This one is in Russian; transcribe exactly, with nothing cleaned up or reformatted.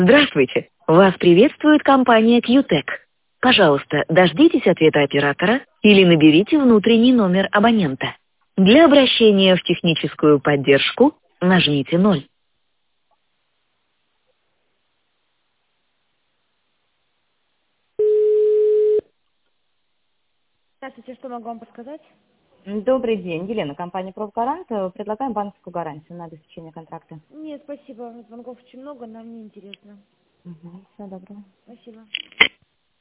Здравствуйте! Вас приветствует компания Q-Tech. Пожалуйста, дождитесь ответа оператора или наберите внутренний номер абонента. Для обращения в техническую поддержку нажмите ноль. Здравствуйте, что могу вам подсказать? Добрый день, Елена, компания «Профгарант». Предлагаем банковскую гарантию на обеспечение контракта. Нет, спасибо. Звонков очень много, нам не интересно. Угу. Всего доброго. Спасибо.